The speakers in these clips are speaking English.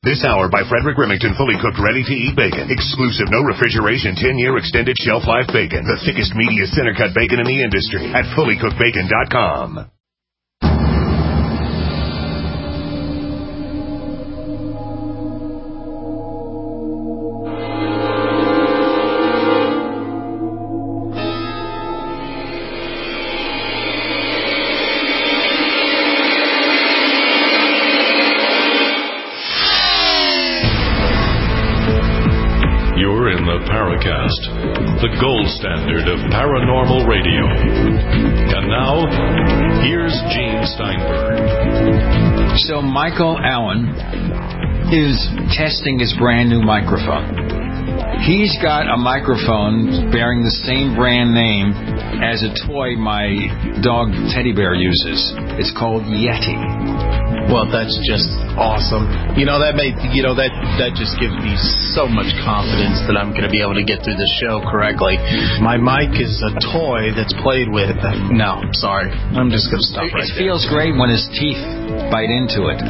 This hour by Frederick Remington, fully cooked, ready-to-eat bacon. Exclusive, no refrigeration, 10-year extended shelf life bacon. The thickest, meatiest, center-cut bacon in the industry at fullycookedbacon.com. The gold standard of paranormal radio. And now, here's Gene Steinberg. So Michael Allen is testing his brand new microphone. He's got a microphone bearing the same brand name as a toy my dog Teddy Bear uses. It's called Yeti. Well, that's just awesome. That just gives me so much confidence that I'm going to be able to get through the show correctly. My mic is a toy that's played with. No, sorry. I'm just going to stop right there. It feels great when his teeth bite into it.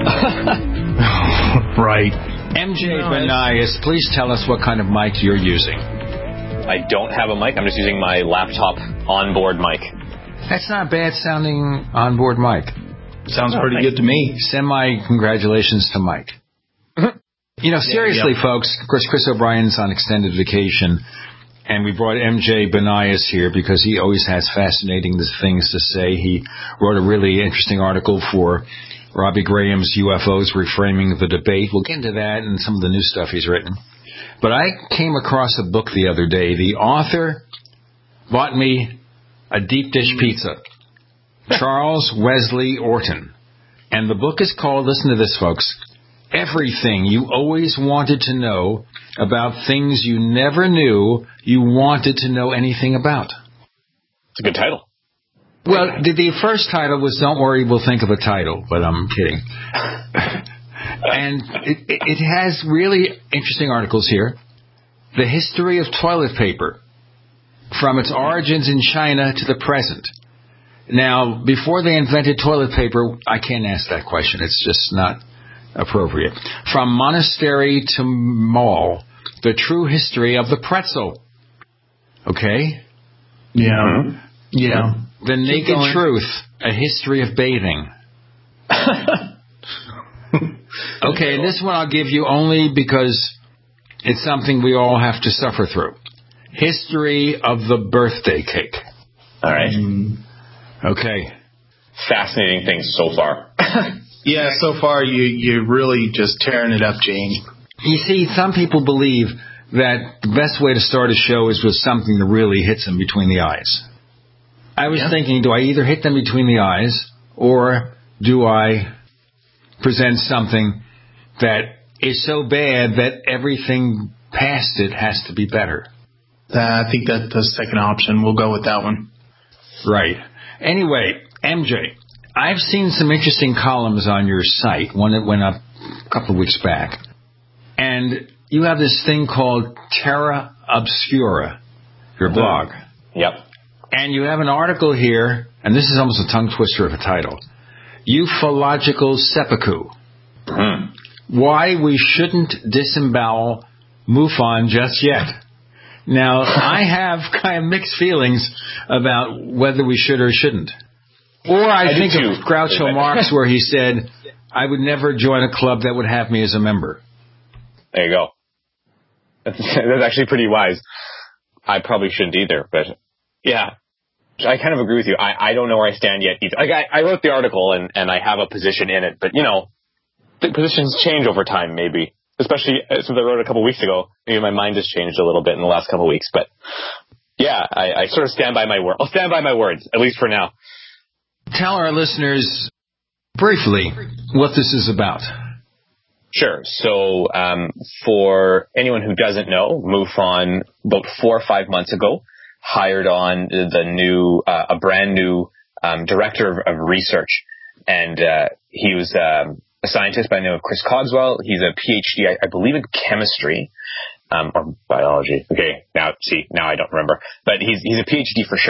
Right. MJ Banias, please tell us what kind of mic you're using. I don't have a mic. I'm just using my laptop onboard mic. That's not a bad sounding onboard mic. Sounds pretty good to me. Send my congratulations to Mike. Seriously, folks, of course, Chris O'Brien's on extended vacation, and we brought MJ Banias here because he always has fascinating things to say. He wrote a really interesting article for Robbie Graham's UFOs Reframing the Debate. We'll get into that and some of the new stuff he's written. But I came across a book the other day. The author bought me a deep dish pizza. Charles Wesley Orton. And the book is called, listen to this, folks, Everything You Always Wanted to Know About Things You Never Knew You Wanted to Know Anything About. It's a good title. Well, the first title was Don't Worry, We'll Think of a Title, but I'm kidding. And it has really interesting articles here. The history of toilet paper, from its origins in China to the present. Now, before they invented toilet paper, I can't ask that question. It's just not appropriate. From monastery to mall, the true history of the pretzel. Okay? Yeah. Yeah. The naked truth, a history of bathing. Okay, and this one I'll give you only because it's something we all have to suffer through. History of the birthday cake. All right. Okay. Fascinating things so far. Yeah, so far you're really just tearing it up, Gene. You see, some people believe that the best way to start a show is with something that really hits them between the eyes. I was thinking, do I either hit them between the eyes or do I present something that is so bad that everything past it has to be better? I think that's the second option. We'll go with that one. Right. Anyway, MJ, I've seen some interesting columns on your site, one that went up a couple of weeks back. And you have this thing called Terra Obscura, your blog. Yep. And you have an article here, and this is almost a tongue twister of a title, Ufological Seppuku. Why we shouldn't disembowel MUFON just yet. Now, I have kind of mixed feelings about whether we should or shouldn't. Or I think of Groucho Marx where he said, I would never join a club that would have me as a member. There you go. That's actually pretty wise. I probably shouldn't either, but yeah, I kind of agree with you. I don't know where I stand yet either. Like I wrote the article and I have a position in it, but the positions change over time maybe. Especially since I wrote it a couple weeks ago, maybe my mind has changed a little bit in the last couple of weeks. But yeah, I sort of stand by my word. I'll stand by my words, at least for now. Tell our listeners briefly what this is about. Sure. So for anyone who doesn't know, MUFON about 4 or 5 months ago hired on a brand new director of research, and he was a scientist by the name of Chris Cogswell. He's a PhD, I believe, in chemistry or biology. Okay, now I don't remember, but he's a PhD for sure.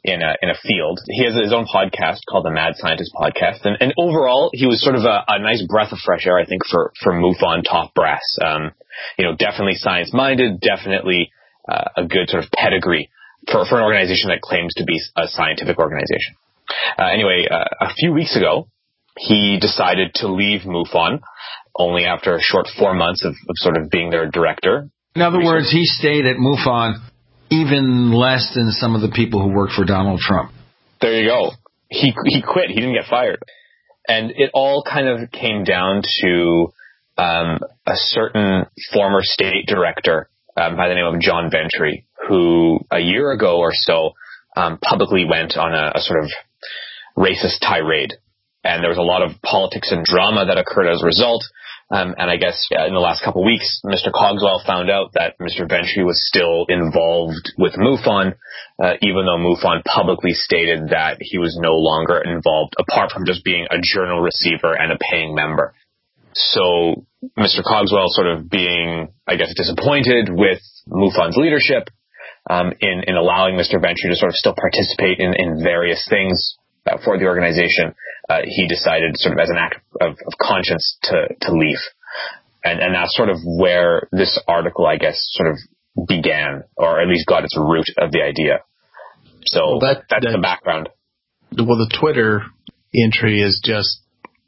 in a field. He has his own podcast called the Mad Scientist Podcast, and overall he was sort of a nice breath of fresh air, I think, for MUFON top brass. Definitely science minded, definitely a good sort of pedigree for an organization that claims to be a scientific organization. Anyway, a few weeks ago, he decided to leave MUFON only after a short 4 months of sort of being their director. In other words, he stayed at MUFON even less than some of the people who worked for Donald Trump. There you go. He quit. He didn't get fired. And it all kind of came down to a certain former state director by the name of John Ventry, who a year ago or so publicly went on a sort of racist tirade. And there was a lot of politics and drama that occurred as a result. And I guess in the last couple of weeks, Mr. Cogswell found out that Mr. Ventry was still involved with MUFON, even though MUFON publicly stated that he was no longer involved, apart from just being a journal receiver and a paying member. So Mr. Cogswell sort of being, I guess, disappointed with MUFON's leadership in allowing Mr. Ventry to sort of still participate in various things for the organization. He decided sort of as an act of conscience to leave. And that's sort of where this article, I guess, sort of began, or at least got its root of the idea. So that's the background. Well, the Twitter entry is just,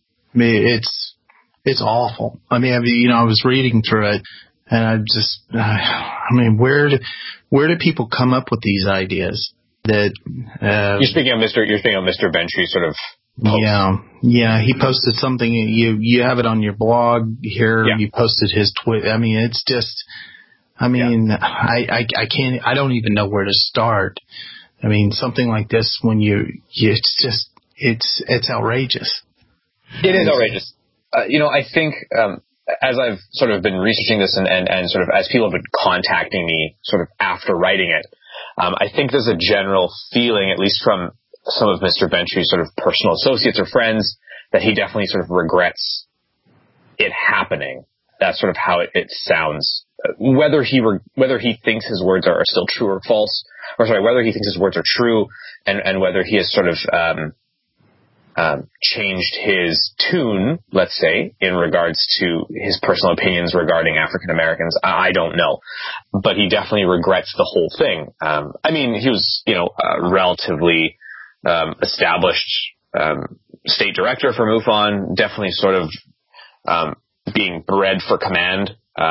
it's awful. I mean, I was reading through it, and where do people come up with these ideas? That you're speaking of Mr. Ventry sort of post. Yeah, he posted something. You have it on your blog here. Yeah. You posted his tweet. I mean, it's just, I can't, I don't even know where to start. I mean, something like this, when it's outrageous. It is outrageous. I think as I've sort of been researching this and sort of as people have been contacting me sort of after writing it, I think there's a general feeling, at least from some of Mr. Ventry's sort of personal associates or friends, that he definitely sort of regrets it happening. That's sort of how it sounds. Whether he thinks his words are still true or false, whether he thinks his words are true, and whether he has sort of changed his tune, let's say, in regards to his personal opinions regarding African Americans, I don't know. But he definitely regrets the whole thing. He was, a relatively established state director for MUFON, definitely sort of being bred for command.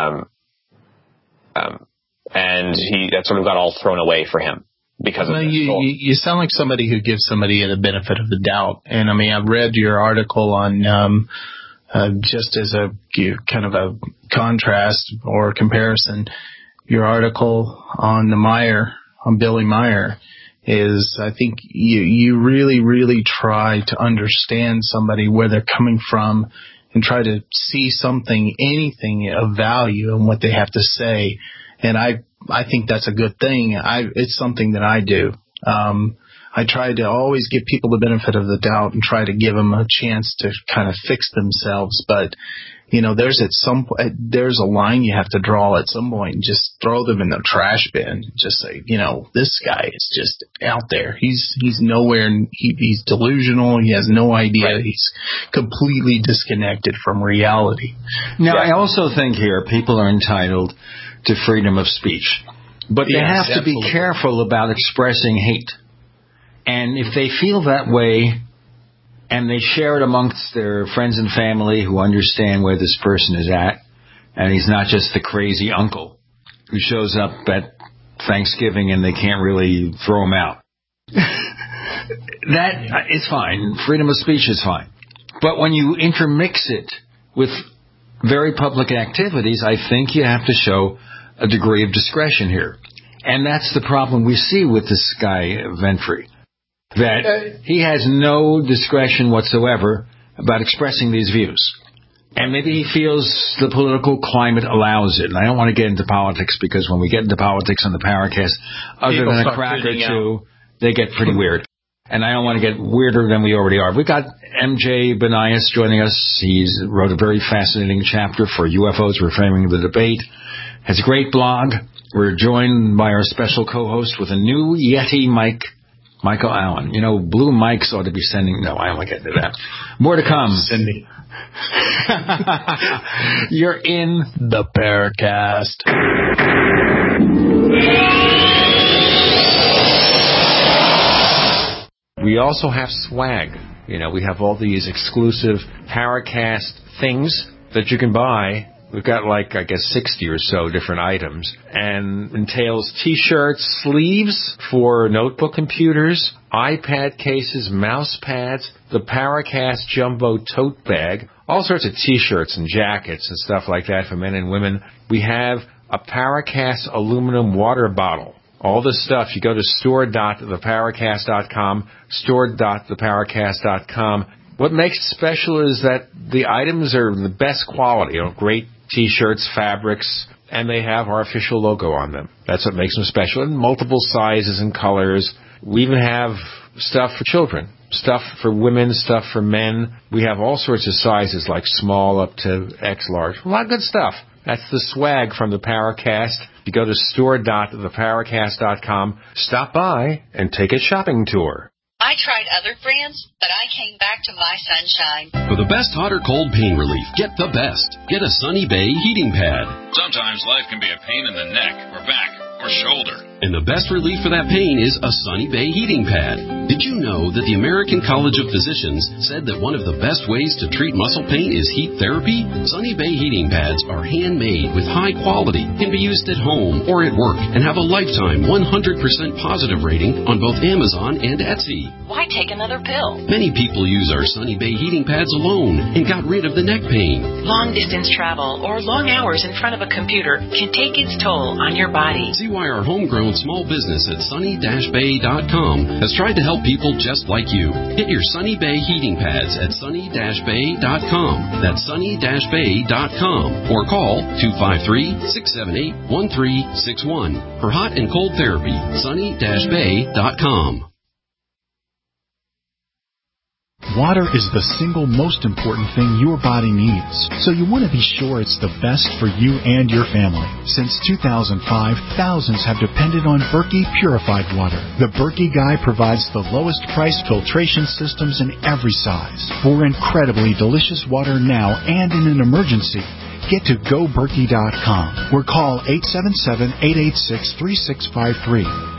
And that sort of got all thrown away for him. Because of you sound like somebody who gives somebody the benefit of the doubt. And I've read your article on just as a kind of a contrast or comparison. Your article on Billy Meyer is, I think you really, really try to understand somebody, where they're coming from, and try to see anything of value in what they have to say. And I think that's a good thing. It's something that I do. I try to always give people the benefit of the doubt and try to give them a chance to kind of fix themselves. But, there's a line you have to draw at some point, and just throw them in the trash bin. Just say, this guy is just out there. He's nowhere. He's delusional. He has no idea. Right. He's completely disconnected from reality. Now, I also think here people are entitled to freedom of speech. But they have to be careful about expressing hate. And if they feel that way and they share it amongst their friends and family who understand where this person is at, and he's not just the crazy uncle who shows up at Thanksgiving and they can't really throw him out, that is fine. Freedom of speech is fine. But when you intermix it with very public activities, I think you have to show a degree of discretion here. And that's the problem we see with this guy, Ventry, that he has no discretion whatsoever about expressing these views. And maybe he feels the political climate allows it. And I don't want to get into politics, because when we get into politics on the Paracast, other than a crack or two, they get pretty weird. And I don't want to get weirder than we already are. We've got MJ Banias joining us. He wrote a very fascinating chapter for UFOs Reframing the Debate. Has a great blog. We're joined by our special co-host with a new Yeti mic Michael Allen. You know, Blue Mics ought to be sending... No, I won't get into that. More to come. Cindy. You're in the Paracast. We also have swag. You know, we have all these exclusive Paracast things that you can buy. We've got 60 or so different items, and entails T-shirts, sleeves for notebook computers, iPad cases, mouse pads, the Paracast Jumbo tote bag, all sorts of T-shirts and jackets and stuff like that for men and women. We have a Paracast aluminum water bottle. All this stuff, you go to store.theparacast.com, store.theparacast.com. What makes it special is that the items are the best quality, great T-shirts, fabrics, and they have our official logo on them. That's what makes them special, in multiple sizes and colors. We even have stuff for children, stuff for women, stuff for men. We have all sorts of sizes, like small up to X large. A lot of good stuff. That's the swag from the Paracast. You go to store.theparacast.com, stop by, and take a shopping tour. I tried other brands, but I came back to My Sunshine. For the best hot or cold pain relief, get the best. Get a Sunny Bay heating pad. Sometimes life can be a pain in the neck or back or shoulder. And the best relief for that pain is a Sunny Bay heating pad. Did you know that the American College of Physicians said that one of the best ways to treat muscle pain is heat therapy? Sunny Bay heating pads are handmade with high quality, can be used at home or at work, and have a lifetime 100% positive rating on both Amazon and Etsy. Why take another pill? Many people use our Sunny Bay heating pads alone and got rid of the neck pain. Long distance travel or long hours in front of a computer can take its toll on your body. See why our homegrown small business at sunny-bay.com has tried to help people just like you. Get your Sunny Bay heating pads at sunny-bay.com. That's sunny-bay.com. Or call 253-678-1361. For hot and cold therapy, sunny-bay.com. Water is the single most important thing your body needs, so you want to be sure it's the best for you and your family. Since 2005, thousands have depended on Berkey purified water. The Berkey Guy provides the lowest price filtration systems in every size. For incredibly delicious water now and in an emergency, get to GoBerkey.com or call 877-886-3653.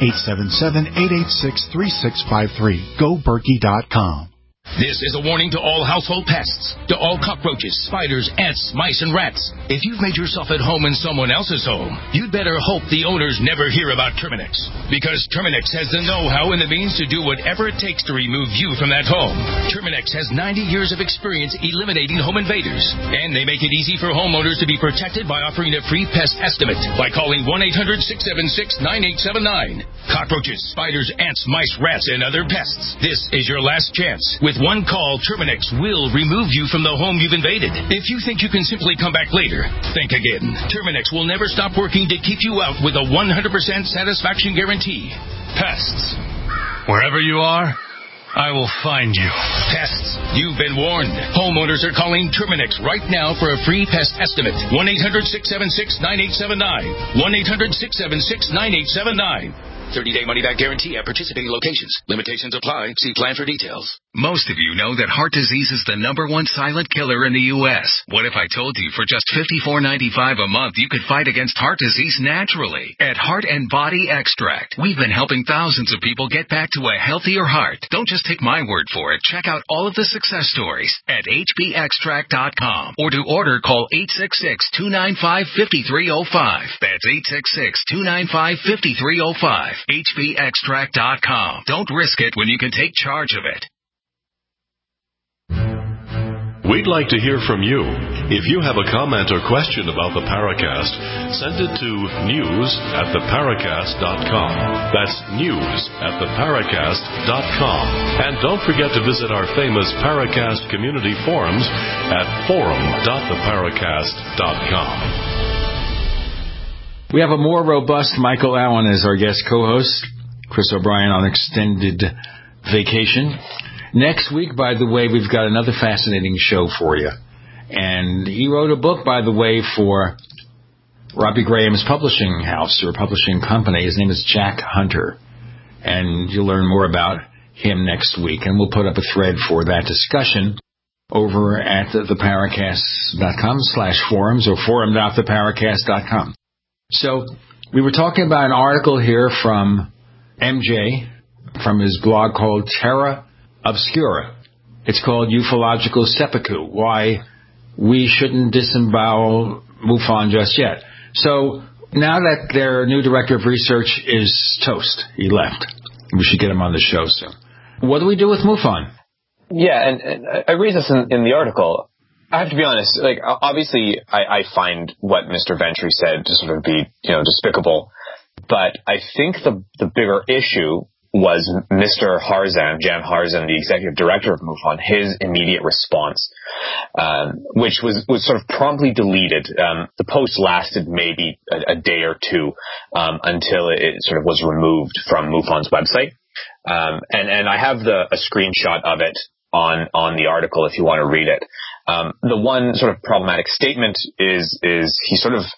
877-886-3653. GoBerkey.com. This is a warning to all household pests, to all cockroaches, spiders, ants, mice, and rats. If you've made yourself at home in someone else's home, you'd better hope the owners never hear about Terminix. Because Terminix has the know-how and the means to do whatever it takes to remove you from that home. Terminix has 90 years of experience eliminating home invaders. And they make it easy for homeowners to be protected by offering a free pest estimate by calling 1-800-676-9879. Cockroaches, spiders, ants, mice, rats, and other pests. This is your last chance. With one call, Terminix will remove you from the home you've invaded. If you think you can simply come back later, think again. Terminix will never stop working to keep you out with a 100% satisfaction guarantee. Pests. Wherever you are, I will find you. Pests, you've been warned. Homeowners are calling Terminix right now for a free pest estimate. 1-800-676-9879. 1-800-676-9879. 30-day money-back guarantee at participating locations. Limitations apply. See plan for details. Most of you know that heart disease is the #1 silent killer in the U.S. What if I told you for just $54.95 a month you could fight against heart disease naturally? At Heart and Body Extract, we've been helping thousands of people get back to a healthier heart. Don't just take my word for it. Check out all of the success stories at hbextract.com. Or to order, call 866-295-5305. That's 866-295-5305. hbextract.com. Don't risk it when you can take charge of it. We'd like to hear from you. If you have a comment or question about the Paracast, send it to news@theparacast.com. That's news@theparacast.com. And don't forget to visit our famous Paracast community forums at forum.theparacast.com. We have a more robust Michael Allen as our guest co-host. Chris O'Brien on extended vacation. Next week, by the way, we've got another fascinating show for you. And he wrote a book, by the way, for Robbie Graham's publishing house or publishing company. His name is Jack Hunter. and you'll learn more about him next week. And we'll put up a thread for that discussion over at theparacast.com/forums or forum.theparacast.com. So we were talking about an article here from MJ from his blog called Terra Obscura. It's called Ufological Seppuku, Why We Shouldn't Disembowel MUFON Just Yet. So now that their new director of research is toast, he left. We should get him on the show soon. What do we do with MUFON? Yeah, and I read this in the article. I have to be honest, like, obviously I find what Mr. Ventry said to sort of be, despicable. But I think the bigger issue was Mr. Harzan, Jan Harzan, the executive director of MUFON, his immediate response, which was sort of promptly deleted. The post lasted maybe a day or two until it sort of was removed from MUFON's website. And I have a screenshot of it on the article if you want to read it. The one sort of problematic statement is he sort of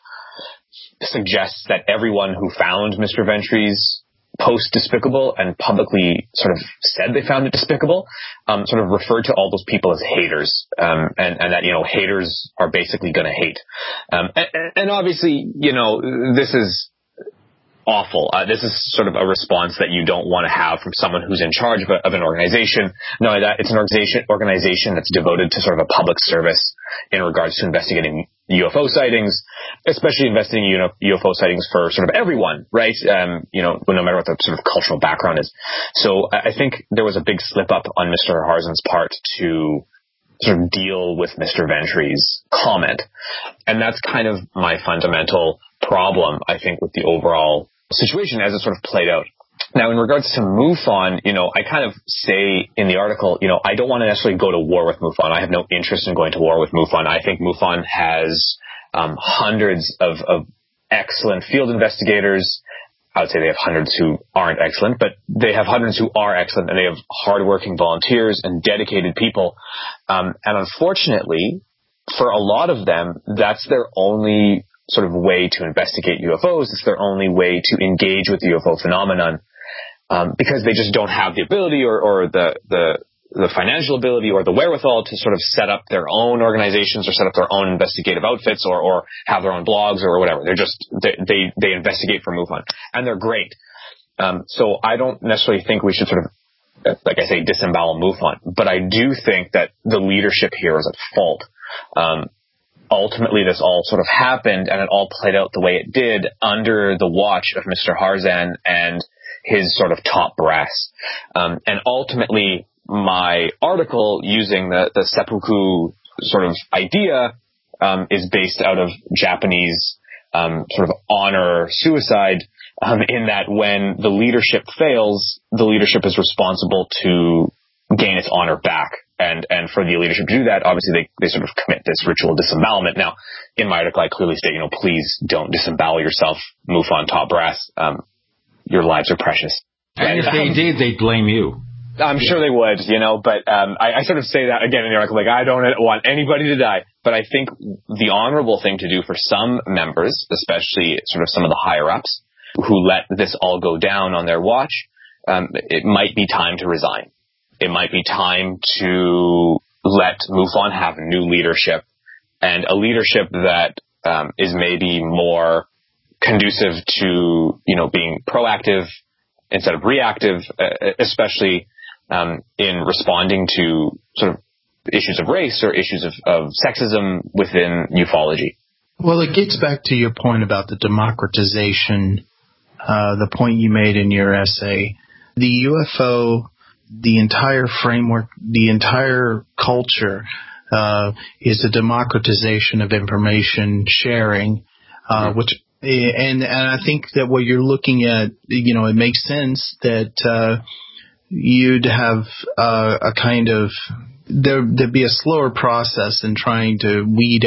suggests that everyone who found Mr. Ventry's post despicable and publicly sort of said they found it despicable, sort of referred to all those people as haters, and that, haters are basically going to hate. And obviously, this is awful. This is sort of a response that you don't want to have from someone who's in charge of an organization. Not only that, it's an organization that's devoted to sort of a public service in regards to investigating UFO sightings, especially investigating UFO sightings for sort of everyone, right? No matter what the sort of cultural background is. So I think there was a big slip up on Mr. Harzan's part to sort of deal with Mr. Ventry's comment. And that's kind of my fundamental problem, I think, with the overall situation as it sort of played out. Now, in regards to MUFON, I kind of say in the article, I don't want to necessarily go to war with MUFON. I have no interest in going to war with MUFON. I think MUFON has hundreds of excellent field investigators. I would say they have hundreds who aren't excellent, but they have hundreds who are excellent, and they have hardworking volunteers and dedicated people. And unfortunately, for a lot of them, that's their only sort of way to investigate UFOs. It's their only way to engage with the UFO phenomenon, because they just don't have the ability or the financial ability or the wherewithal to sort of set up their own organizations or set up their own investigative outfits or have their own blogs or whatever. They're just, they investigate for MUFON, and they're great. So I don't necessarily think we should sort of, like I say, disembowel MUFON, but I do think that the leadership here is at fault. Ultimately, this all sort of happened, and it all played out the way it did under the watch of Mr. Harzan and his sort of top brass. And ultimately, my article using the seppuku sort of idea is based out of Japanese sort of honor suicide, in that when the leadership fails, the leadership is responsible to gain its honor back. And for the leadership to do that, obviously they sort of commit this ritual disembowelment. Now, in my article, I clearly state, please don't disembowel yourself, MUFON top brass. Your lives are precious. And if they did, they'd blame you. I'm sure they would, but I sort of say that again in the article, like, I don't want anybody to die. But I think the honorable thing to do for some members, especially sort of some of the higher-ups who let this all go down on their watch, it might be time to resign. It might be time to let MUFON have new leadership, and a leadership that is maybe more conducive to, being proactive instead of reactive, especially in responding to sort of issues of race or issues of sexism within ufology. Well, it gets back to your point about the democratization, the point you made in your essay. The UFO, the entire framework, the entire culture is a democratization of information sharing, which and I think that what you're looking at, it makes sense that you'd have a kind of there'd be a slower process in trying to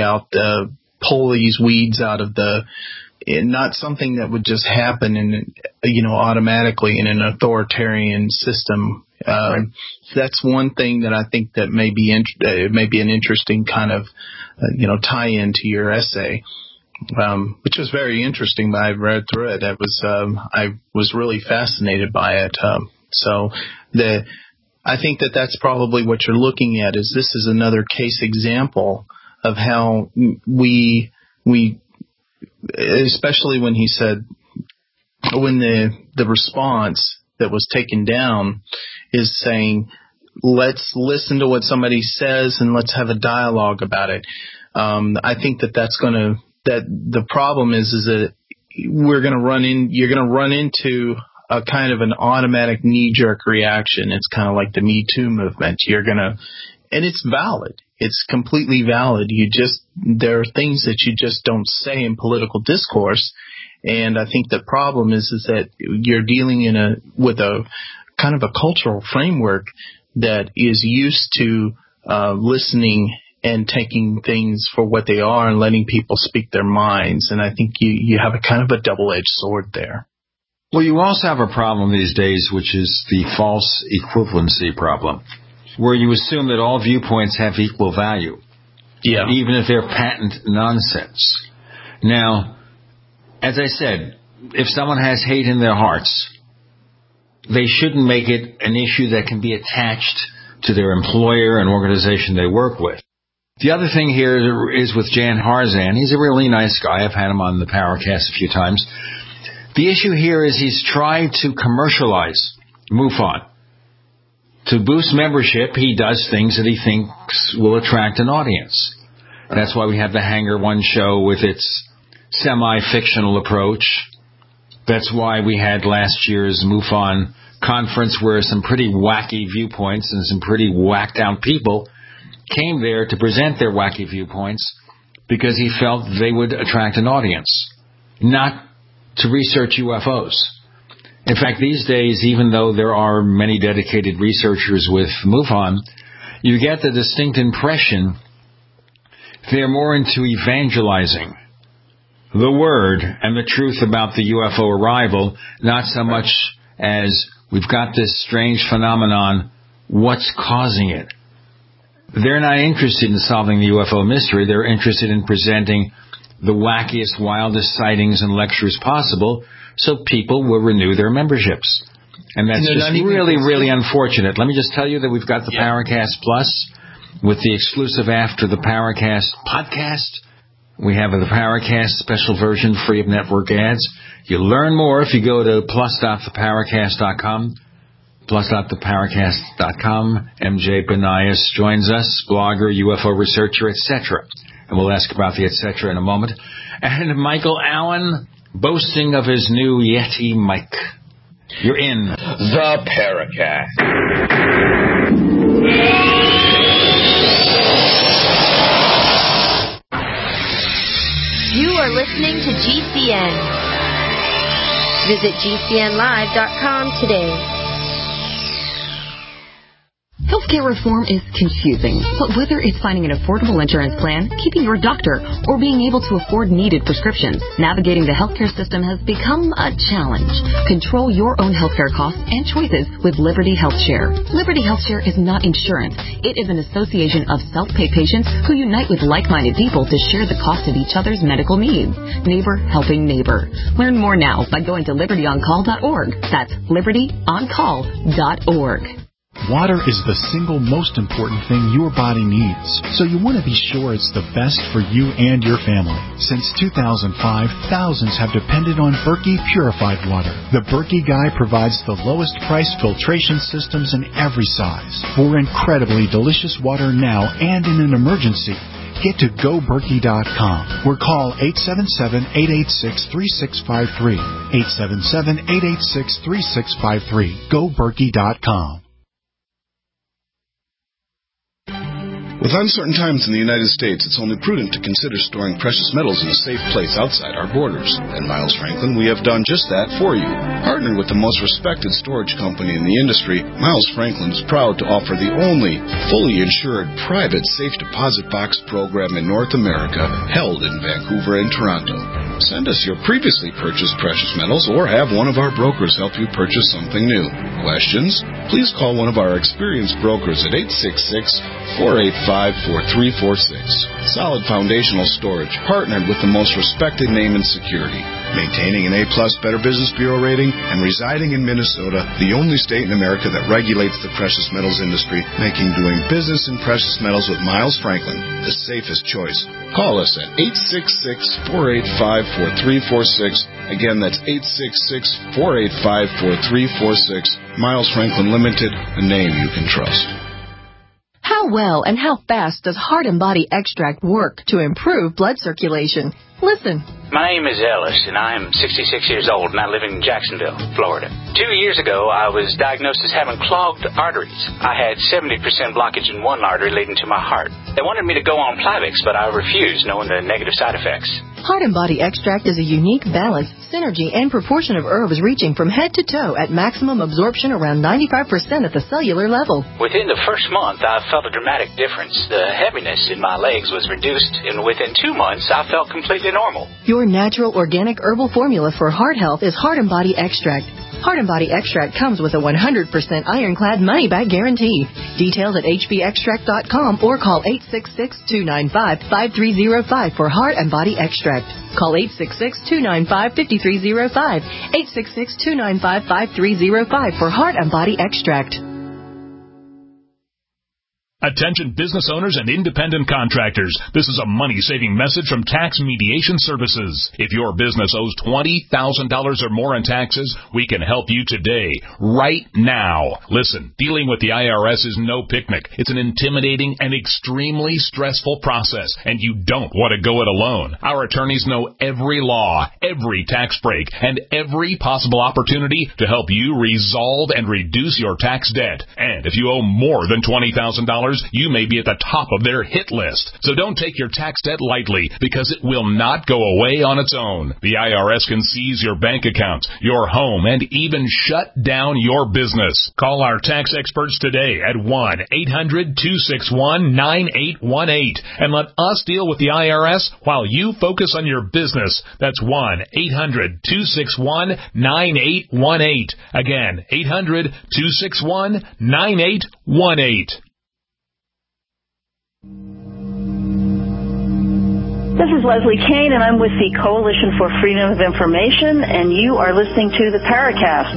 pull these weeds out of not something that would just happen automatically in an authoritarian system. Right. That's one thing that I think that may be an interesting kind of tie-in to your essay. which was very interesting. I read through it. I was really fascinated by it. I think that's probably what you're looking at. This is another case example of how we, especially when he said, when the response that was taken down is saying, let's listen to what somebody says and let's have a dialogue about it. I think that the problem is that you're going to run into a kind of an automatic knee-jerk reaction. It's kind of like the Me Too movement. And it's valid. It's completely valid. There are things that you just don't say in political discourse. And I think the problem is that you're dealing with a kind of a cultural framework that is used to listening and taking things for what they are and letting people speak their minds. And I think you have a kind of a double-edged sword there. Well, you also have a problem these days, which is the false equivalency problem, where you assume that all viewpoints have equal value, even if they're patent nonsense. Now, as I said, if someone has hate in their hearts, they shouldn't make it an issue that can be attached to their employer and organization they work with. The other thing here is with Jan Harzan. He's a really nice guy. I've had him on the Powercast a few times. The issue here is he's trying to commercialize MUFON. To boost membership, he does things that he thinks will attract an audience. That's why we have the Hangar One show with its semi-fictional approach. That's why we had last year's MUFON conference where some pretty wacky viewpoints and some pretty whacked out people came there to present their wacky viewpoints because he felt they would attract an audience, not to research UFOs. In fact, these days, even though there are many dedicated researchers with MUFON, you get the distinct impression they're more into evangelizing the word and the truth about the UFO arrival, not so much as we've got this strange phenomenon, what's causing it? They're not interested in solving the UFO mystery. They're interested in presenting the wackiest, wildest sightings and lectures possible so people will renew their memberships. And that's just really, really unfortunate. Let me just tell you that we've got the Powercast Plus with the exclusive After the Powercast podcast. We have the Powercast special version free of network ads. You learn more if you go to plus.thepowercast.com. Plus.thepowercast.com. MJ Banias joins us, blogger, UFO researcher, etc. And we'll ask about the etc. in a moment. And Michael Allen, boasting of his new Yeti mic. You're in the Paracast. You are listening to GCN. Visit GCNlive.com today. Healthcare reform is confusing, but whether it's finding an affordable insurance plan, keeping your doctor, or being able to afford needed prescriptions, navigating the healthcare system has become a challenge. Control your own healthcare costs and choices with Liberty HealthShare. Liberty HealthShare is not insurance. It is an association of self-pay patients who unite with like-minded people to share the cost of each other's medical needs. Neighbor helping neighbor. Learn more now by going to libertyoncall.org. That's libertyoncall.org. Water is the single most important thing your body needs, so you want to be sure it's the best for you and your family. Since 2005, thousands have depended on Berkey purified water. The Berkey Guy provides the lowest price filtration systems in every size. For incredibly delicious water now and in an emergency, get to GoBerkey.com or call 877-886-3653. 877-886-3653. GoBerkey.com. With uncertain times in the United States, it's only prudent to consider storing precious metals in a safe place outside our borders. At Miles Franklin, we have done just that for you. Partnered with the most respected storage company in the industry, Miles Franklin is proud to offer the only fully insured private safe deposit box program in North America, held in Vancouver and Toronto. Send us your previously purchased precious metals or have one of our brokers help you purchase something new. Questions? please call one of our experienced brokers at 866-485-4346. Solid Foundational Storage, partnered with the most respected name in security, maintaining an A-plus Better Business Bureau rating and residing in Minnesota, the only state in America that regulates the precious metals industry, making doing business in precious metals with Miles Franklin the safest choice. Call us at 866-485-4346. Again, that's 866-485-4346. Miles Franklin Limited, a name you can trust. How well and how fast does Heart and Body Extract work to improve blood circulation? Listen. My name is Ellis, and I am 66 years old, and I live in Jacksonville, Florida. 2 years ago, I was diagnosed as having clogged arteries. I had 70% blockage in one artery leading to my heart. They wanted me to go on Plavix, but I refused, knowing the negative side effects. Heart and Body Extract is a unique balance, synergy, and proportion of herbs reaching from head to toe at maximum absorption around 95% at the cellular level. Within the first month, I felt a dramatic difference. The heaviness in my legs was reduced, and within 2 months, I felt completely normal. Your natural organic herbal formula for heart health is Heart and Body Extract. Heart and Body Extract comes with a 100% ironclad money-back guarantee. Details at hbextract.com or call 866-295-5305 for Heart and Body Extract. Call 866-295-5305, 866-295-5305 for Heart and Body Extract. Attention business owners and independent contractors. This is a money-saving message from Tax Mediation Services. If your business owes $20,000 or more in taxes, we can help you today, right now. Listen, dealing with the IRS is no picnic. It's an intimidating and extremely stressful process, and you don't want to go it alone. Our attorneys know every law, every tax break, and every possible opportunity to help you resolve and reduce your tax debt. And if you owe more than $20,000, you may be at the top of their hit list. So don't take your tax debt lightly, because it will not go away on its own. The IRS can seize your bank accounts, your home, and even shut down your business. Call our tax experts today at 1-800-261-9818 and let us deal with the IRS while you focus on your business. That's 1-800-261-9818. Again, 800-261-9818. This is Leslie Kane, and I'm with the Coalition for Freedom of Information, and you are listening to the Paracast.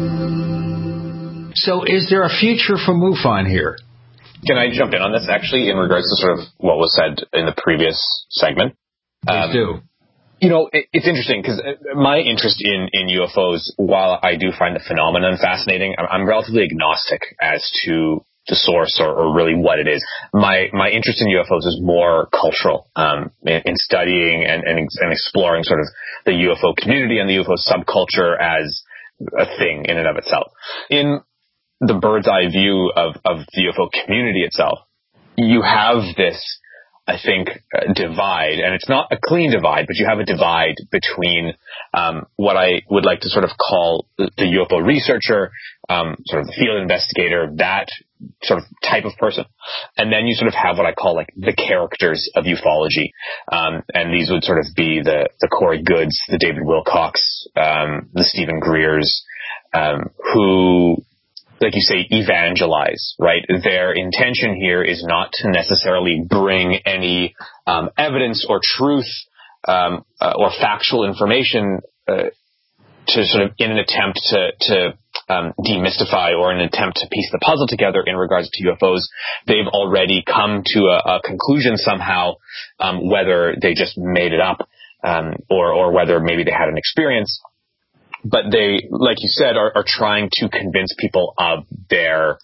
So is there a future for MUFON here? Can I jump in on this, actually, in regards to sort of what was said in the previous segment? Please do. You know, it's interesting, because my interest in UFOs, while I do find the phenomenon fascinating, I'm relatively agnostic as to the source or really what it is. My interest in UFOs is more cultural, in studying and exploring sort of the UFO community and the UFO subculture as a thing in and of itself. In the bird's eye view of the UFO community itself, you have this, I think, divide, and it's not a clean divide, but you have a divide between what I would like to sort of call the UFO researcher, sort of the field investigator, that sort of type of person. And then you sort of have what I call like the characters of ufology. And these would sort of be the Corey Goods, the David Wilcox, the Stephen Greers, who, like you say, evangelize, right? Their intention here is not to necessarily bring any evidence or truth or factual information to sort of in an attempt to demystify or an attempt to piece the puzzle together in regards to UFOs. They've already come to a conclusion somehow, whether they just made it up or whether maybe they had an experience. But they, like you said, are trying to convince people of their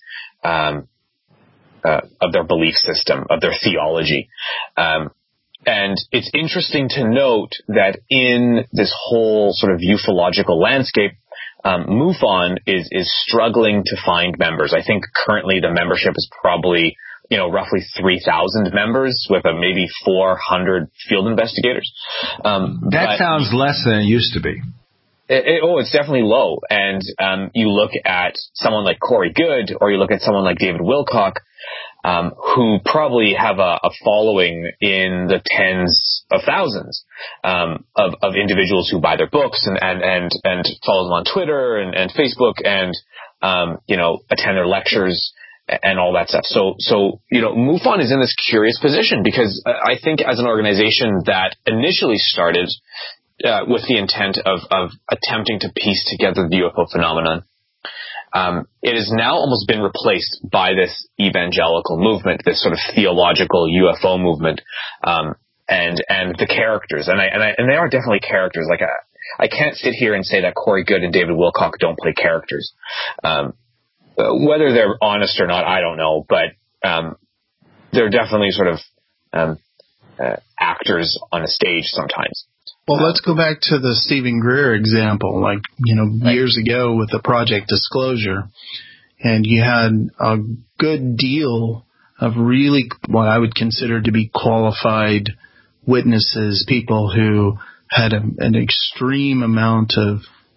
belief system, of their theology. And it's interesting to note that in this whole sort of ufological landscape, MUFON is struggling to find members. I think currently the membership is probably, roughly 3,000 members with maybe 400 field investigators. That sounds less than it used to be. It's definitely low. And you look at someone like Corey Good, or you look at someone like David Wilcock, who probably have a following in the tens of thousands of individuals who buy their books and follow them on Twitter and Facebook and attend their lectures and all that stuff. So MUFON is in this curious position because I think as an organization that initially started with the intent of attempting to piece together the UFO phenomenon, it has now almost been replaced by this evangelical movement, this sort of theological UFO movement, and the characters, and they are definitely characters. Like I can't sit here and say that Corey Goode and David Wilcock don't play characters. Whether they're honest or not, I don't know, but they're definitely sort of actors on a stage sometimes. Well, let's go back to the Stephen Greer example, years ago with the Project Disclosure, and you had a good deal of really what I would consider to be qualified witnesses, people who had an extreme amount of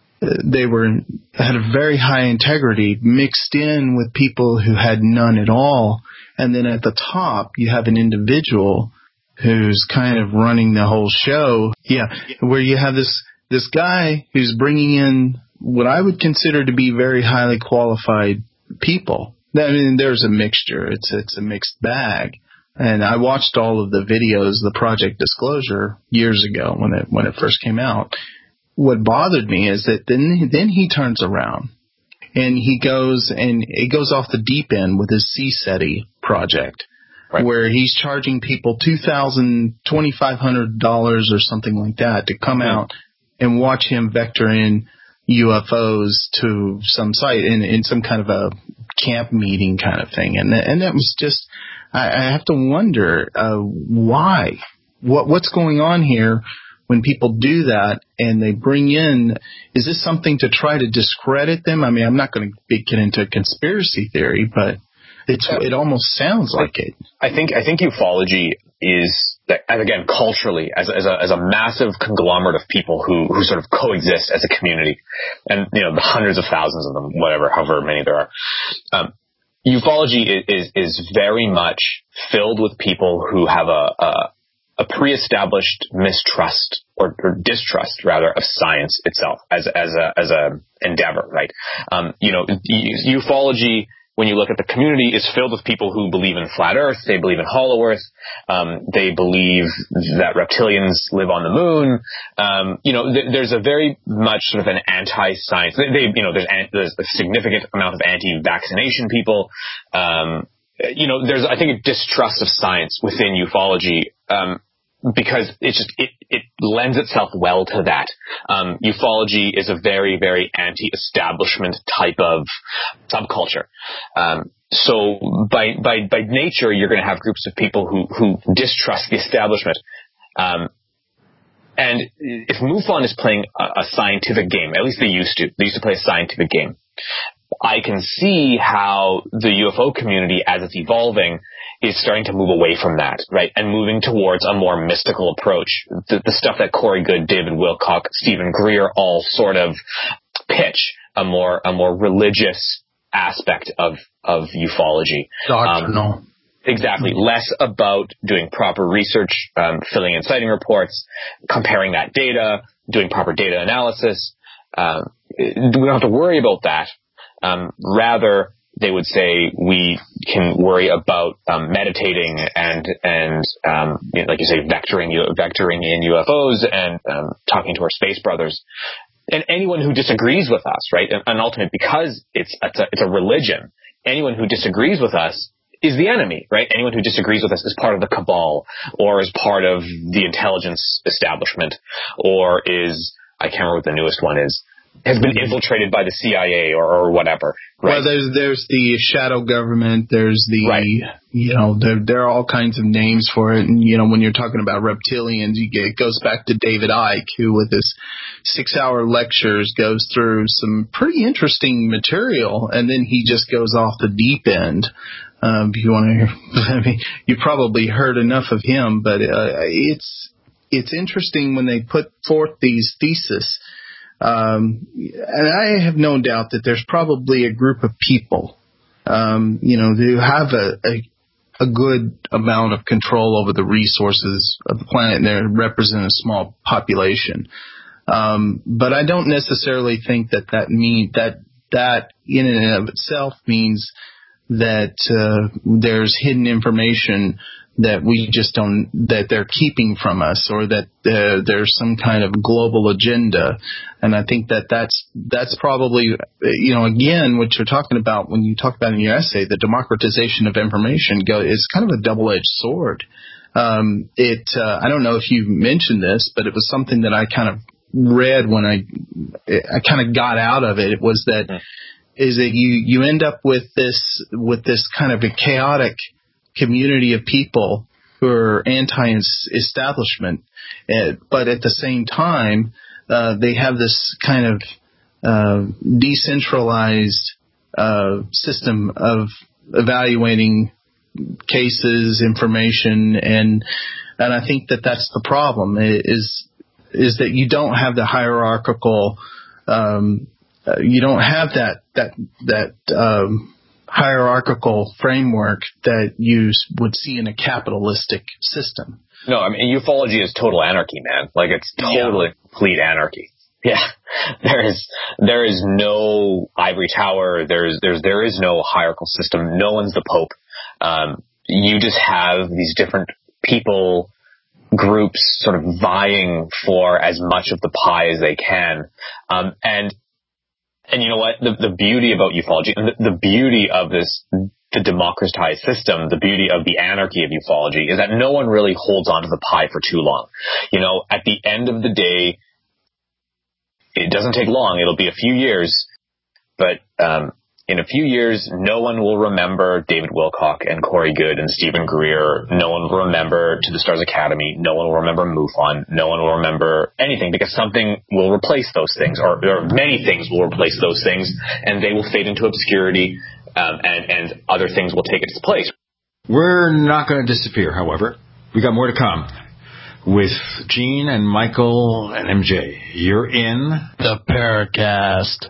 had a very high integrity mixed in with people who had none at all. And then at the top, you have an individual who's kind of running the whole show. Yeah, where you have this guy who's bringing in what I would consider to be very highly qualified people. I mean, there's a mixture. It's a mixed bag. And I watched all of the videos, the Project Disclosure, years ago when it first came out. What bothered me is that then he turns around and he goes off the deep end with his CSETI project, right, where he's charging people $2,000, $2,500 or something like that to come out and watch him vector in UFOs to some site in some kind of a camp meeting kind of thing. And that was just, I have to wonder why, what's going on here. When people do that and they bring in, is this something to try to discredit them? I mean, I'm not going to get into conspiracy theory, but it almost sounds like it. I think ufology is, again, culturally, as a massive conglomerate of people who sort of coexist as a community, and the hundreds of thousands of them, however many there are. Ufology is very much filled with people who have a pre-established mistrust or distrust rather of science itself as a endeavor, right? Ufology, when you look at the community, is filled with people who believe in flat Earth. They believe in hollow Earth. They believe that reptilians live on the moon. There's a very much sort of an anti-science. There's a significant amount of anti-vaccination people. There's, I think, a distrust of science within ufology, because it lends itself well to that. Ufology is a very, very anti-establishment type of subculture. So by nature, you're going to have groups of people who distrust the establishment. And if MUFON is playing a scientific game, at least they used to play a scientific game, I can see how the UFO community, as it's evolving, is starting to move away from that, right, and moving towards a more mystical approach. The stuff that Corey Goode, David Wilcock, Stephen Greer all sort of pitch, a more religious aspect of ufology. Doctrinal. Exactly. Less about doing proper research, filling in sighting reports, comparing that data, doing proper data analysis. We don't have to worry about that. Rather, they would say we can worry about meditating and like you say, vectoring in UFOs and talking to our space brothers. And anyone who disagrees with us, right, and ultimately, because it's a religion, anyone who disagrees with us is the enemy, right? Anyone who disagrees with us is part of the cabal, or is part of the intelligence establishment, or is, I can't remember what the newest one is, has been infiltrated by the CIA or whatever. Right? Well, there's the shadow government. There's the, right. There are all kinds of names for it. And, when you're talking about reptilians, it goes back to David Icke, who with his 6-hour lectures goes through some pretty interesting material. And then he just goes off the deep end. If you want to hear, you probably heard enough of him, but it's interesting when they put forth these theses. And I have no doubt that there's probably a group of people, who have a good amount of control over the resources of the planet, and they represent a small population. But I don't necessarily think that that in and of itself means that there's hidden information that we just don't, that they're keeping from us, or that there's some kind of global agenda. And I think that that's probably, again, what you're talking about when you talk about in your essay, the democratization of information is kind of a double-edged sword. I don't know if you mentioned this, but it was something that I kind of read when I kind of got out of it. It was that is that you end up with this kind of a chaotic community of people who are anti-establishment, but at the same time, they have this kind of decentralized system of evaluating cases, information, and I think práve that's the problem is that you don't have the hierarchical, you don't have that hierarchical framework that you would see in a capitalistic system. No, I mean, ufology is total anarchy, man. Like, it's totally complete anarchy. Yeah. There is no ivory tower. There is no hierarchical system. No one's the Pope. You just have these different people, groups sort of vying for as much of the pie as they can. And you know what? The beauty about ufology, and the beauty of the democratized system, the beauty of the anarchy of ufology is that no one really holds on to the pie for too long. At the end of the day, it doesn't take long. It'll be a few years, but in a few years, no one will remember David Wilcock and Corey Goode and Stephen Greer. No one will remember To the Stars Academy. No one will remember MUFON. No one will remember anything, because something will replace those things, or many things will replace those things, and they will fade into obscurity, and other things will take its place. We're not going to disappear, however. We got more to come. With Gene and Michael and MJ, you're in the Paracast.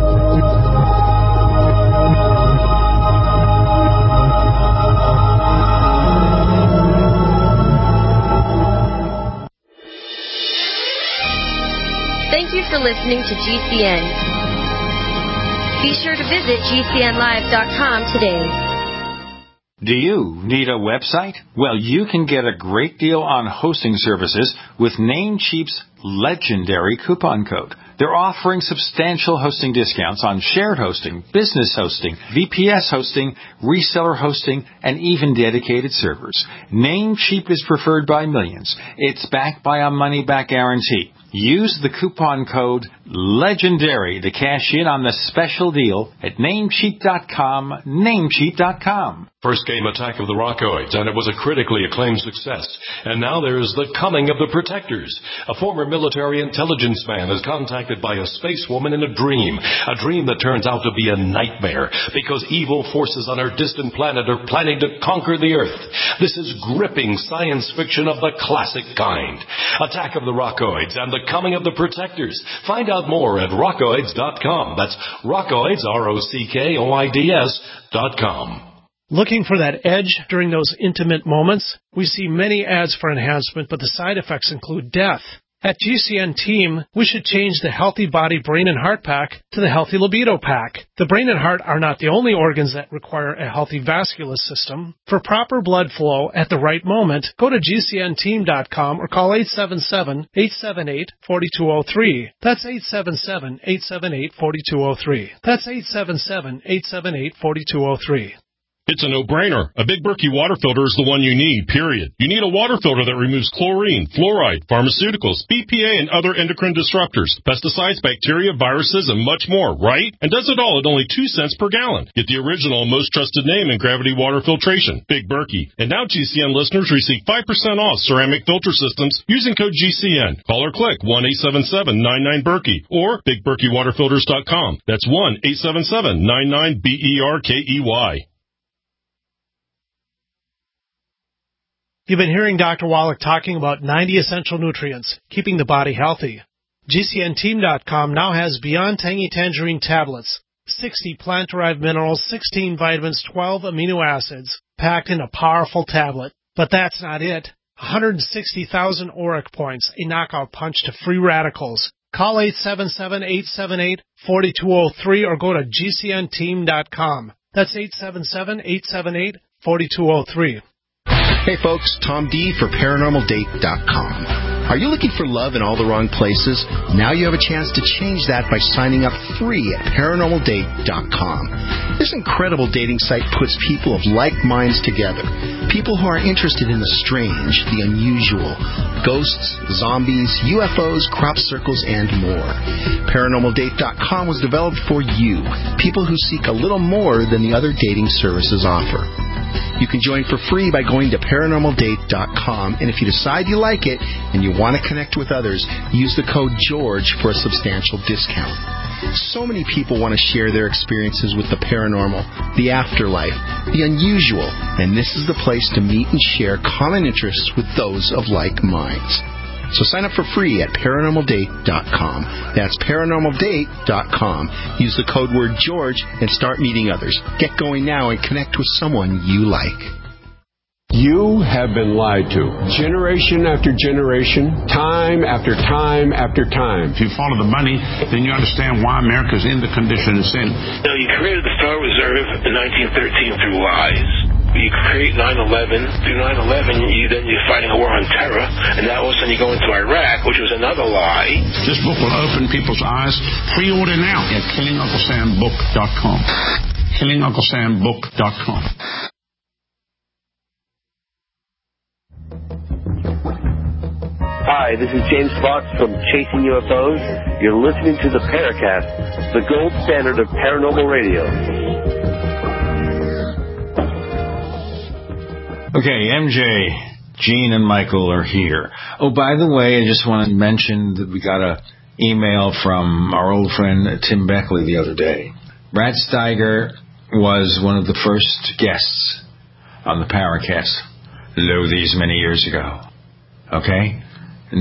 Thank you for listening to GCN. Be sure to visit GCNlive.com today. Do you need a website? Well, you can get a great deal on hosting services with Namecheap's legendary coupon code. They're offering substantial hosting discounts on shared hosting, business hosting, VPS hosting, reseller hosting, and even dedicated servers. Namecheap is preferred by millions. It's backed by a money-back guarantee. Use the coupon code LEGENDARY to cash in on the special deal at Namecheap.com, Namecheap.com. First came Attack of the Rockoids, and it was a critically acclaimed success. And now there's The Coming of the Protectors. A former military intelligence man is contacted by a space woman in a dream that turns out to be a nightmare because evil forces on our distant planet are planning to conquer the Earth. This is gripping science fiction of the classic kind. Attack of the Rockoids and The Coming of the Protectors. Find out more at rockoids.com. That's Rockoids, ROCKOIDS.com. Looking for that edge during those intimate moments? We see many ads for enhancement, but the side effects include death. At GCN Team, we should change the Healthy Body, Brain, and Heart Pack to the Healthy Libido Pack. The brain and heart are not the only organs that require a healthy vascular system. For proper blood flow at the right moment, go to GCNteam.com or call 877-878-4203. That's 877-878-4203. That's 877-878-4203. It's a no-brainer. A Big Berkey water filter is the one you need, period. You need a water filter that removes chlorine, fluoride, pharmaceuticals, BPA, and other endocrine disruptors, pesticides, bacteria, viruses, and much more, right? And does it all at only 2 cents per gallon. Get the original and most trusted name in gravity water filtration, Big Berkey. And now GCN listeners receive 5% off ceramic filter systems using code GCN. Call or click 1-877-99-BERKEY or BigBerkeyWaterFilters.com. That's 1-877-99-BERKEY. You've been hearing Dr. Wallach talking about 90 essential nutrients, keeping the body healthy. GCNteam.com now has Beyond Tangy Tangerine tablets, 60 plant-derived minerals, 16 vitamins, 12 amino acids, packed in a powerful tablet. But that's not it. 160,000 auric points, a knockout punch to free radicals. Call 877-878-4203 or go to GCNteam.com. That's 877-878-4203. Hey folks, Tom D for ParanormalDate.com. Are you looking for love in all the wrong places? Now you have a chance to change that by signing up free at ParanormalDate.com. This incredible dating site puts people of like minds together. People who are interested in the strange, the unusual, ghosts, zombies, UFOs, crop circles, and more. ParanormalDate.com was developed for you, people who seek a little more than the other dating services offer. You can join for free by going to ParanormalDate.com, and if you decide you like it and you want to connect with others, use the code GEORGE for a substantial discount. So many people want to share their experiences with the paranormal, the afterlife, the unusual, and this is the place to meet and share common interests with those of like minds. So sign up for free at ParanormalDate.com. That's ParanormalDate.com. Use the code word George and start meeting others. Get going now and connect with someone you like. You have been lied to. Generation after generation, time after time after time. If you follow the money, then you understand why America's in the condition it's in. You created the Federal Reserve in 1913 through lies. You create 9/11. Through 9/11, you're fighting a war on terror, and now all of a sudden you go into Iraq, which was another lie. This book will open people's eyes. Pre-order now at KillingUncleSamBook.com. KillingUncleSamBook.com. Hi, this is James Fox from Chasing UFOs. You're listening to the Paracast, the gold standard of paranormal radio. Okay, MJ, Gene, and Michael are here. Oh, by the way, I just want to mention that we got an email from our old friend Tim Beckley the other day. Brad Steiger was one of the first guests on the Paracast, these many years ago. Okay? In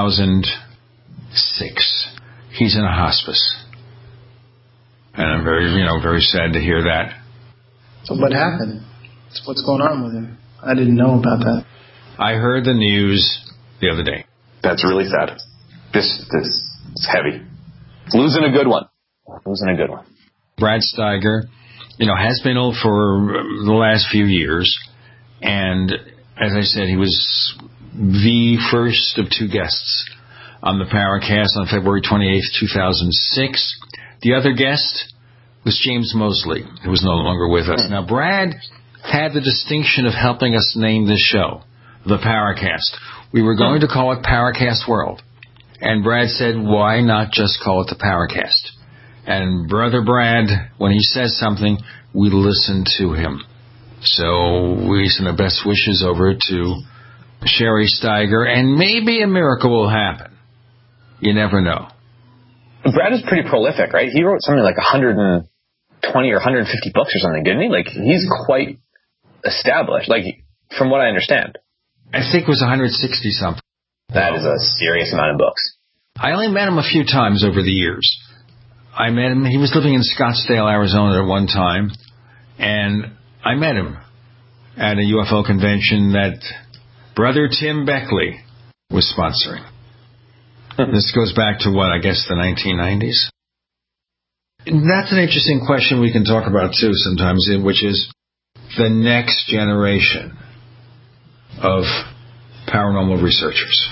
2006. He's in a hospice. And I'm very sad to hear that. So what happened? What's going on with him? I didn't know about that. I heard the news the other day. That's really sad. This is heavy. Losing a good one. Brad Steiger, has been ill for the last few years. And as I said, he was the first of two guests on the Paracast on February 28th, 2006. The other guest was James Mosley, who was no longer with us. Now, Brad had the distinction of helping us name this show, the Paracast. We were going to call it Paracast World. And Brad said, why not just call it the Paracast? And Brother Brad, when he says something, we listen to him. So we send our best wishes over to Sherry Steiger, and maybe a miracle will happen. You never know. Brad is pretty prolific, right? He wrote something like 120 or 150 books or something, didn't he? Like, he's quite established, like, from what I understand. I think it was 160-something. That is a serious amount of books. I only met him a few times over the years. I met him, he was living in Scottsdale, Arizona at one time, and I met him at a UFO convention that Brother Tim Beckley was sponsoring. This goes back to, the 1990s? That's an interesting question we can talk about, too, sometimes, which is the next generation of paranormal researchers.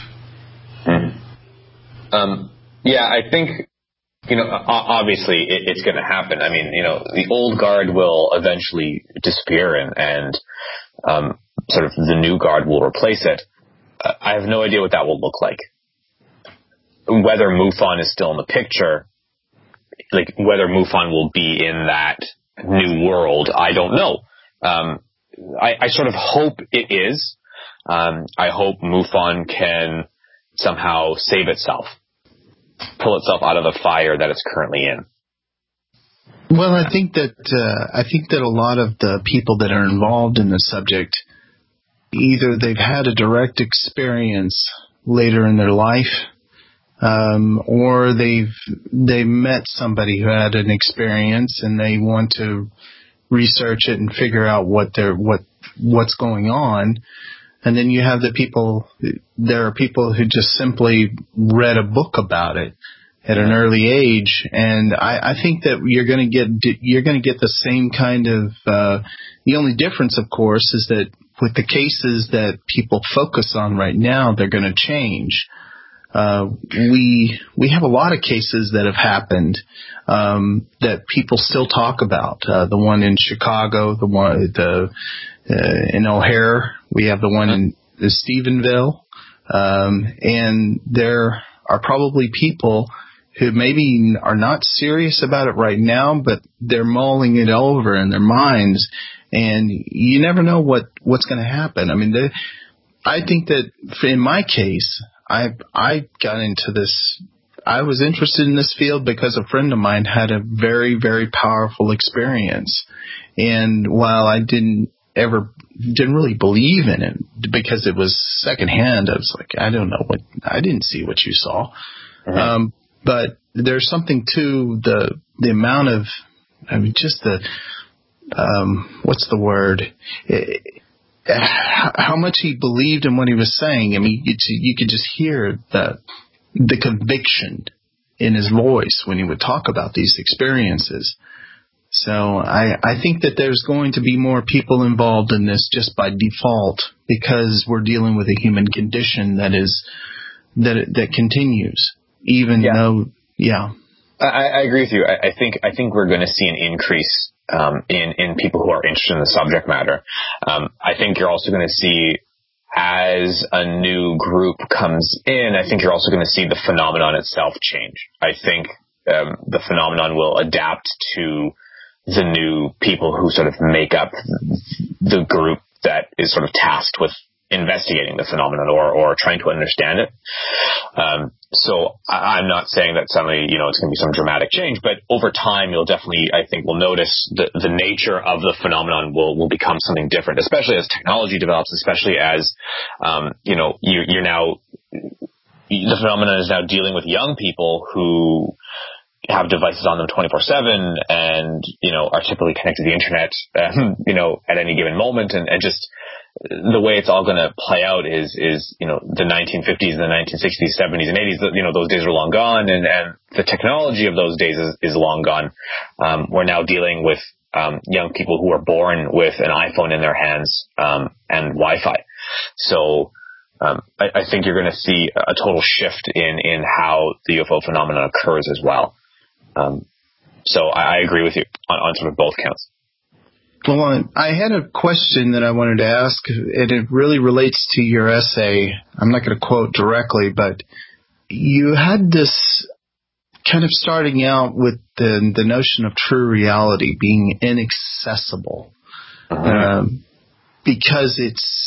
Yeah, I think, obviously it's going to happen. I mean, the old guard will eventually disappear and sort of the new guard will replace it. I have no idea what that will look like. Whether MUFON is still in the picture, like whether MUFON will be in that new world, I don't know. I sort of hope it is. I hope MUFON can somehow save itself, pull itself out of the fire that it's currently in. Well, I think that a lot of the people that are involved in the subject, either they've had a direct experience later in their life, or they've met somebody who had an experience and they want to research it and figure out what's going on. And then you have there are people who just simply read a book about it at an early age. And I think that you're going to get the same kind of, the only difference, of course, is that with the cases that people focus on right now, they're going to change. We have a lot of cases that have happened that people still talk about. The one in Chicago, the one in O'Hare, we have the one in Stephenville, and there are probably people who maybe are not serious about it right now, but they're mulling it over in their minds, and you never know what's going to happen. I mean, I think that in my case, I got into this. I was interested in this field because a friend of mine had a very, very powerful experience. And while I didn't really believe in it because it was secondhand, I was like, I don't know I didn't see what you saw. Mm-hmm. But there's something to the amount of, I mean, just the, what's the word? How much he believed in what he was saying. I mean, you could just hear the conviction in his voice when he would talk about these experiences. So I think that there's going to be more people involved in this just by default because we're dealing with a human condition that continues, even though, I agree with you. I think we're going to see an increase in people who are interested in the subject matter. I think you're also going to see, as a new group comes in, I think you're also going to see the phenomenon itself change. I think the phenomenon will adapt to the new people who sort of make up the group that is sort of tasked with investigating the phenomenon or trying to understand it. So I'm not saying that suddenly, it's going to be some dramatic change, but over time, you'll definitely, I think, will notice the nature of the phenomenon will become something different, especially as technology develops, especially as, you're now, the phenomenon is now dealing with young people who have devices on them 24/7 and, are typically connected to the internet, at any given moment and just, the way it's all going to play out is the 1950s and the 1960s, 70s, and 80s. Those days are long gone, and the technology of those days is long gone. We're now dealing with young people who are born with an iPhone in their hands and Wi-Fi. So I think you're going to see a total shift in how the UFO phenomenon occurs as well. So I agree with you on sort of both counts. Well, I had a question that I wanted to ask, and it really relates to your essay. I'm not going to quote directly, but you had this kind of starting out with the notion of true reality being inaccessible, because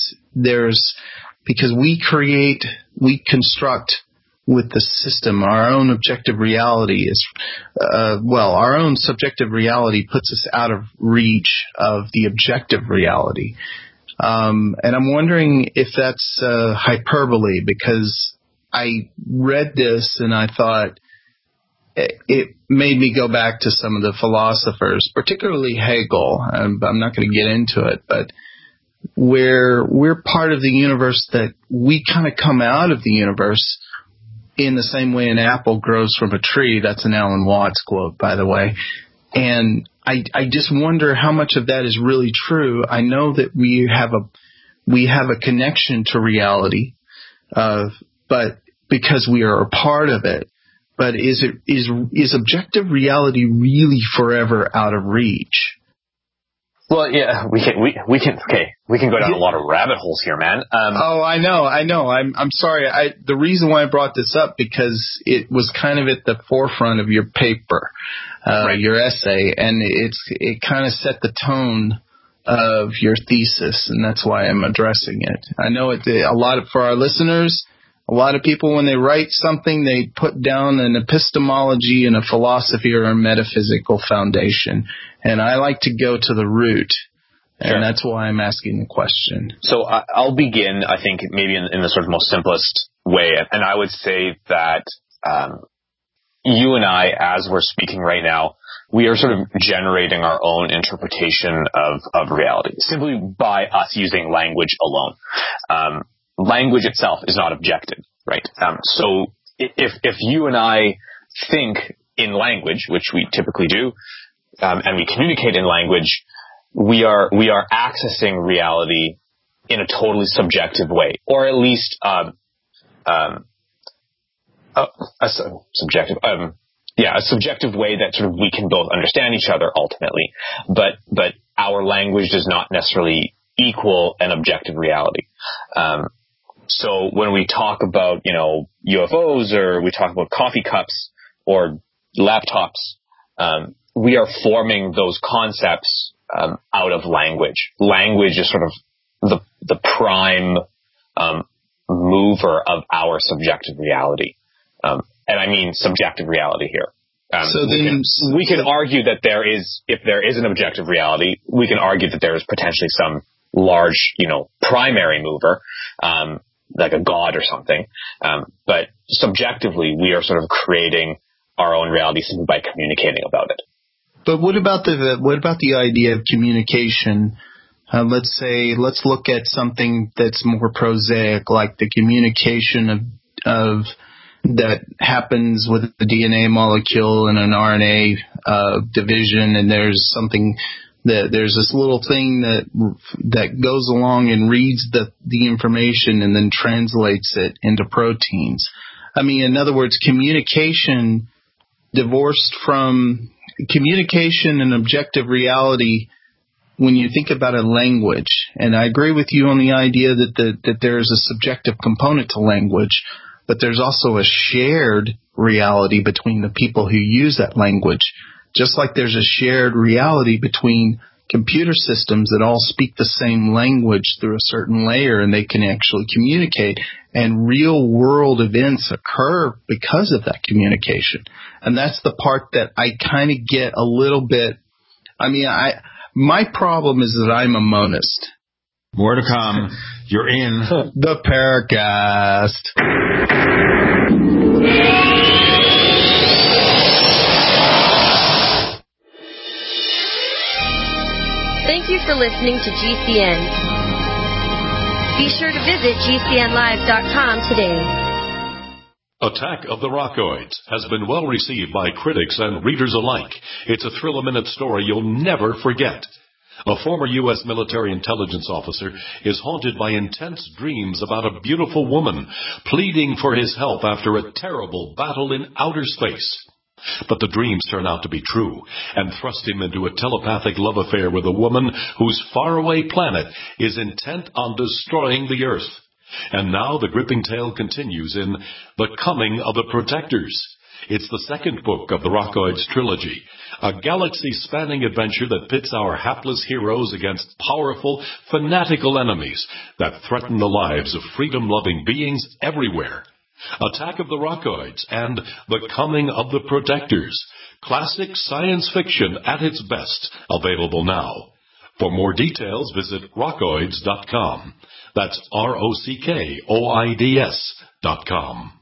we construct with the system. Our own objective reality is, our own subjective reality puts us out of reach of the objective reality. And I'm wondering if that's hyperbole, because I read this and I thought it made me go back to some of the philosophers, particularly Hegel. I'm not going to get into it, but where we're part of the universe, that we kind of come out of the universe in the same way an apple grows from a tree. That's an Alan Watts quote, by the way. And I just wonder how much of that is really true. I know that we have a connection to reality, but because we are a part of it. But is objective reality really forever out of reach? Well, yeah, we can go down a lot of rabbit holes here, man. I know. I'm sorry. The reason why I brought this up, because it was kind of at the forefront of your paper, your essay, and it kind of set the tone of your thesis, and that's why I'm addressing it. I know for our listeners, a lot of people, when they write something, they put down an epistemology and a philosophy or a metaphysical foundation. And I like to go to the root. And that's why I'm asking the question. So I'll begin, I think, maybe in the sort of most simplest way. And I would say that you and I, as we're speaking right now, we are sort of generating our own interpretation of reality simply by us using language alone. Language itself is not objective, right? So if you and I think in language, which we typically do, and we communicate in language, we are accessing reality in a totally subjective way, or at least a subjective way that sort of we can both understand each other ultimately, but our language does not necessarily equal an objective reality. So when we talk about, UFOs, or we talk about coffee cups or laptops, we are forming those concepts out of language. Language is sort of the prime mover of our subjective reality. And I mean subjective reality here. We can argue that if there is an objective reality, we can argue that there is potentially some large, primary mover, like a god or something. But subjectively, we are sort of creating our own reality simply by communicating about it. But what about the idea of communication? Let's look at something that's more prosaic, like the communication of that happens with the DNA molecule in an RNA division, and there's this little thing that goes along and reads the information and then translates it into proteins. I mean, in other words, communication divorced from communication and objective reality. When you think about a language, and I agree with you on the idea that there is a subjective component to language, but there's also a shared reality between the people who use that language. Just like there's a shared reality between computer systems that all speak the same language through a certain layer, and they can actually communicate, and real world events occur because of that communication. And that's the part that I kind of get a little bit. I mean, my problem is that I'm a monist. More to come. You're in the Paracast. Thank you for listening to GCN. Be sure to visit GCNlive.com today. Attack of the Rockoids has been well received by critics and readers alike. It's a thrill-a-minute story you'll never forget. A former U.S. military intelligence officer is haunted by intense dreams about a beautiful woman pleading for his help after a terrible battle in outer space. But the dreams turn out to be true and thrust him into a telepathic love affair with a woman whose faraway planet is intent on destroying the Earth. And now the gripping tale continues in The Coming of the Protectors. It's the second book of the Rockoids trilogy, a galaxy-spanning adventure that pits our hapless heroes against powerful, fanatical enemies that threaten the lives of freedom-loving beings everywhere. Attack of the Rockoids and The Coming of the Protectors. Classic science fiction at its best. Available now. For more details, visit rockoids.com. That's ROCKOIDS.com.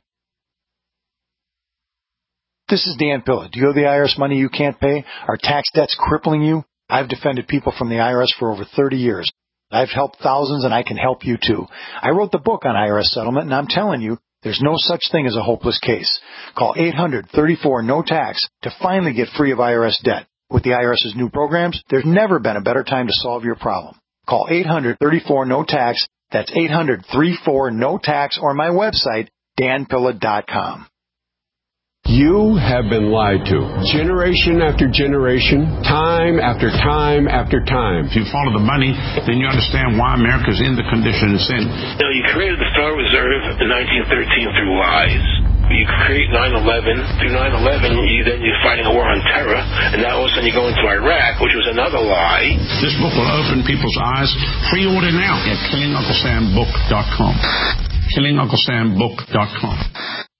This is Dan Pilla. Do you owe the IRS money you can't pay? Are tax debts crippling you? I've defended people from the IRS for over 30 years. I've helped thousands, and I can help you too. I wrote the book on IRS settlement, and I'm telling you, there's no such thing as a hopeless case. Call 800-34-NO-TAX to finally get free of IRS debt. With the IRS's new programs, there's never been a better time to solve your problem. Call 800-34-NO-TAX. That's 800-34-NO-TAX, or my website, danpilla.com. You have been lied to. Generation after generation, time after time after time. If you follow the money, then you understand why America's in the condition it's in. You created the Federal Reserve in 1913 through lies. You create 9/11. Through 9/11, you're fighting a war on terror, and now all of a sudden you go into Iraq, which was another lie. This book will open people's eyes. Pre-order now at KillingUncleSamBook.com. KillingUncleSamBook.com.